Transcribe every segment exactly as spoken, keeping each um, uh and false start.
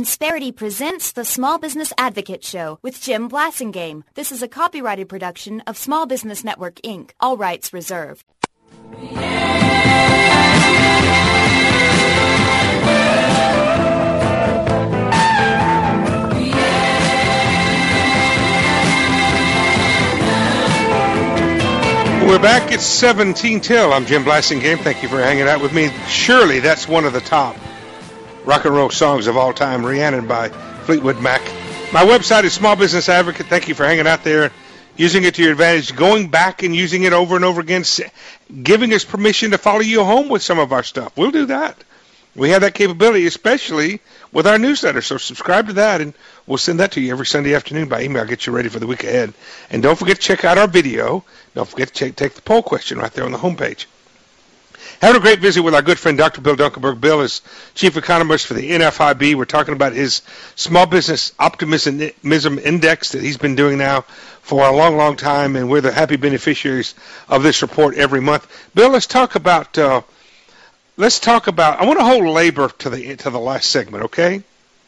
Insperity presents the Small Business Advocate Show with Jim Blasingame. This is a copyrighted production of Small Business Network, Incorporated. All rights reserved. We're back. It's seventeen till. I'm Jim Blasingame. Thank you for hanging out with me. Surely that's one of the top rock and roll songs of all time, Rhiannon by Fleetwood Mac. My website is Small Business Advocate. Thank you for hanging out there, using it to your advantage, going back and using it over and over again, giving us permission to follow you home with some of our stuff. We'll do that. We have that capability, especially with our newsletter. So subscribe to that, and we'll send that to you every Sunday afternoon by email. Get you ready for the week ahead. And don't forget to check out our video. Don't forget to check, take the poll question right there on the homepage. Having a great visit with our good friend, Doctor Bill Dunkelberg. Bill is chief economist for the N F I B. We're talking about his small business optimism index that he's been doing now for a long, long time, and we're the happy beneficiaries of this report every month. Bill, let's talk about uh, let's talk about. I want to hold labor to the to the last segment, okay?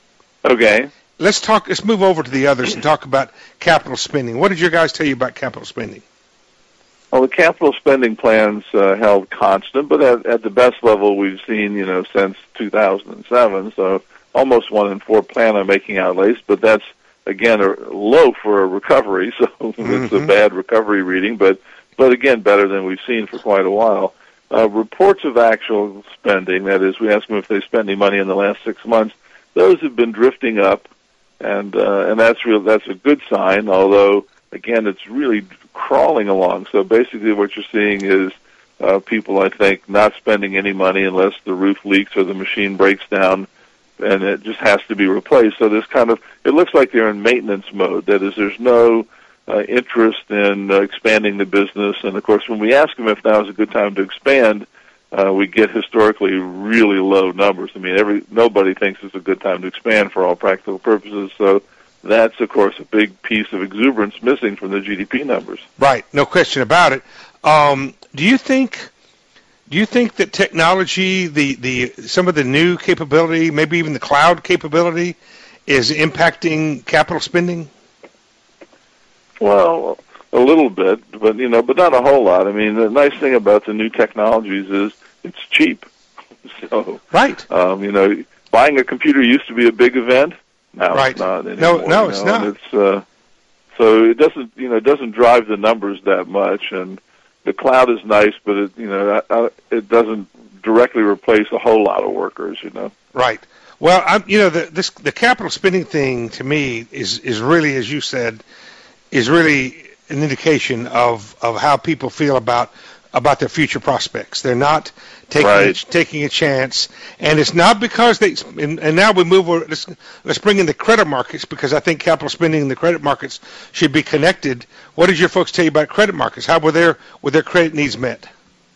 Okay. Let's talk. Let's move over to the others and talk about capital spending. What did your guys tell you about capital spending? Well, the capital spending plans uh, held constant, but at, at the best level we've seen, you know, since two thousand seven. So almost one in four plan on making outlays, but that's again a low for a recovery. So mm-hmm. It's a bad recovery reading, but but again better than we've seen for quite a while. Uh, reports of actual spending, that is, we ask them if they spent any money in the last six months. Those have been drifting up, and uh, and that's real. That's a good sign. Although again, it's really crawling along. So basically what you're seeing is uh, people, I think, not spending any money unless the roof leaks or the machine breaks down, and it just has to be replaced. So there's kind of, it looks like they're in maintenance mode. That is, there's no uh, interest in uh, expanding the business. And, of course, when we ask them if now is a good time to expand, uh, we get historically really low numbers. I mean, every nobody thinks it's a good time to expand for all practical purposes. So that's, of course, a big piece of exuberance missing from the G D P numbers. Right, no question about it. Um, do you think, do you think that technology, the, the some of the new capability, maybe even the cloud capability, is impacting capital spending? Well, a little bit, but you know, but not a whole lot. I mean, the nice thing about the new technologies is it's cheap. So, right. Um, you know, buying a computer used to be a big event. Now right. it's not anymore. No, no, it's you know? not. And it's, uh, so it doesn't, you know, it doesn't drive the numbers that much. And the cloud is nice, but it, you know, it doesn't directly replace a whole lot of workers. You know. Right. Well, I'm, you know, the this the capital spending thing to me is is really, as you said, is really an indication of of how people feel about about their future prospects. They're not taking right. a, taking a chance, and it's not because they. And, and now we move over. Let's, let's bring in the credit markets, because I think capital spending in the credit markets should be connected. What did your folks tell you about credit markets? How were their were their credit needs met?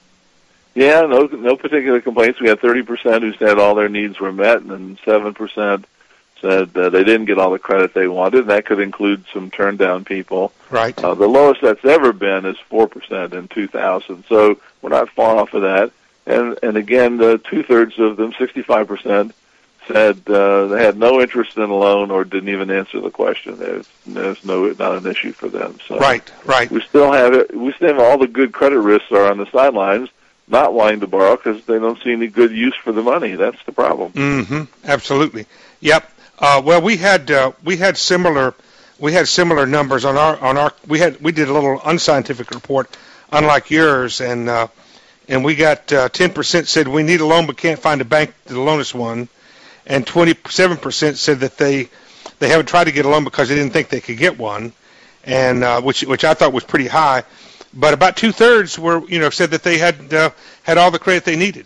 Yeah, no, no particular complaints. We had thirty percent who said all their needs were met, and then seven percent said uh, they didn't get all the credit they wanted. That could include some turned-down people. Right. Uh, the lowest that's ever been is four percent in two thousand, so we're not far off of that. And and again, the two-thirds of them, sixty-five percent, said uh, they had no interest in a loan or didn't even answer the question. There's, there's no not an issue for them. So right, right. We still have it. We still have all the good credit risks are on the sidelines, not wanting to borrow because they don't see any good use for the money. That's the problem. Mm-hmm. Absolutely. Yep. Uh, well, we had uh, we had similar we had similar numbers on our on our we had we did a little unscientific report, unlike yours, and uh, and we got uh, ten percent said we need a loan but can't find a bank to loan us one, and twenty-seven percent said that they they haven't tried to get a loan because they didn't think they could get one, and uh, which which I thought was pretty high, but about two thirds were you know said that they had uh, had all the credit they needed.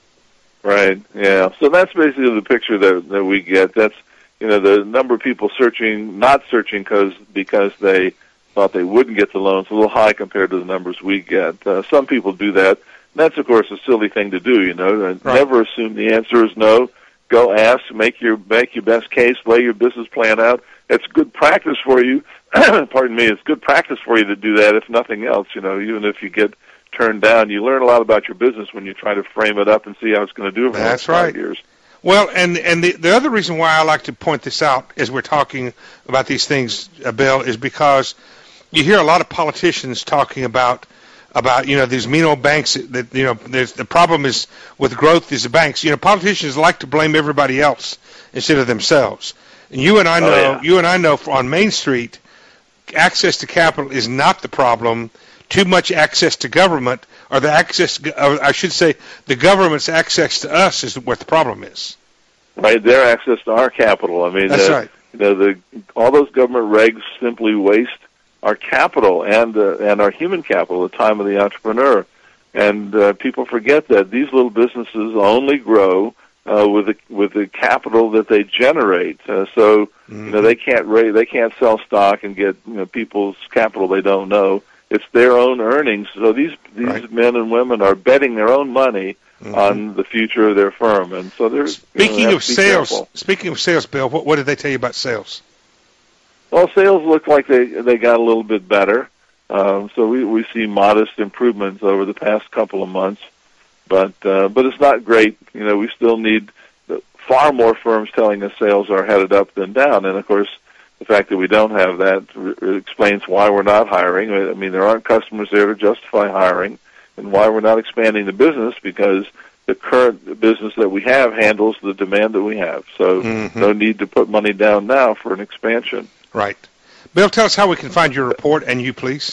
Right. Yeah. So that's basically the picture that that we get. That's you know, the number of people searching, not searching because because they thought they wouldn't get the loans, a little high compared to the numbers we get. Uh, some people do that. And that's, of course, a silly thing to do, you know. And right. Never assume the answer is no. Go ask, make your make your best case, lay your business plan out. It's good practice for you. Pardon me. It's good practice for you to do that, if nothing else. You know, even if you get turned down, you learn a lot about your business when you try to frame it up and see how it's going to do over the next right. five years. Well, and and the, the other reason why I like to point this out as we're talking about these things, uh, Bill, is because you hear a lot of politicians talking about about you know these mean old banks that you know there's, the problem is with growth is the banks. You know, politicians like to blame everybody else instead of themselves. And you and I know, oh, yeah. you and I know, on Main Street, access to capital is not the problem. Too much access to government, or the access, or I should say, the government's access to us is what the problem is. Right, their access to our capital. I mean, that's uh, right. You know, the all those government regs simply waste our capital and uh, and our human capital, the time of the entrepreneur. And uh, people forget that these little businesses only grow uh, with the with the capital that they generate. Uh, so mm-hmm. you know, they can't raise, they can't sell stock and get you know, people's capital they don't know. It's their own earnings. So these these right. men and women are betting their own money mm-hmm. on the future of their firm, and so they're speaking you know, of sales. Careful. Speaking of sales, Bill, what, what did they tell you about sales? Well, sales look like they they got a little bit better. Um, so we we see modest improvements over the past couple of months, but uh, but it's not great. You know, we still need far more firms telling us sales are headed up than down, and of course, the fact that we don't have that r- explains why we're not hiring. I mean, there aren't customers there to justify hiring, and why we're not expanding the business, because the current business that we have handles the demand that we have. So mm-hmm. no need to put money down now for an expansion. Right. Bill, tell us how we can find your report, and you, please.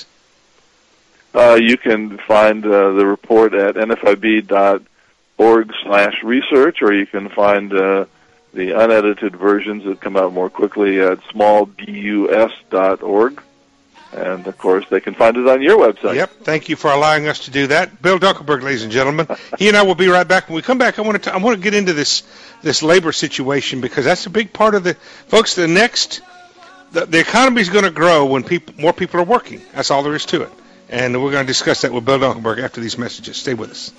Uh, you can find uh, the report at N F I B dot org slash research, or you can find uh, the unedited versions that come out more quickly at small bus dot org. And, of course, they can find it on your website. Yep. Thank you for allowing us to do that. Bill Dunkelberg, ladies and gentlemen. He and I will be right back. When we come back, I want to, t- I want to get into this this labor situation, because that's a big part of the, folks, the next, the, the economy is going to grow when people, more people are working. That's all there is to it. And we're going to discuss that with Bill Dunkelberg after these messages. Stay with us.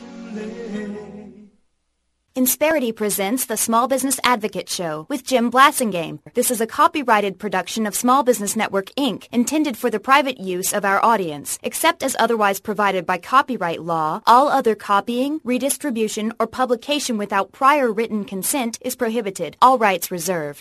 Insperity presents the Small Business Advocate Show with Jim Blasingame. This is a copyrighted production of Small Business Network, Incorporated, intended for the private use of our audience. Except as otherwise provided by copyright law, all other copying, redistribution, or publication without prior written consent is prohibited. All rights reserved.